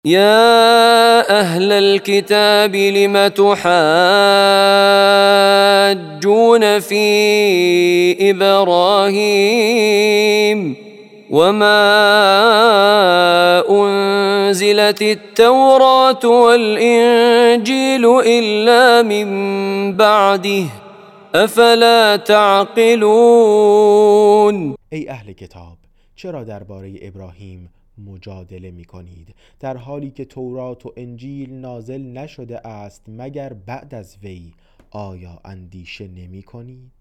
يا أهل الكتاب لم تحاجون في إبراهيم وما أنزلت التوراة والإنجيل إلا من بعده أفلا تعقلون. ای اهل کتاب، چرا درباره ابراهیم مجادله می کنید در حالی که تورات و انجیل نازل نشده است مگر بعد از وی؟ آیا اندیشه نمی کنید؟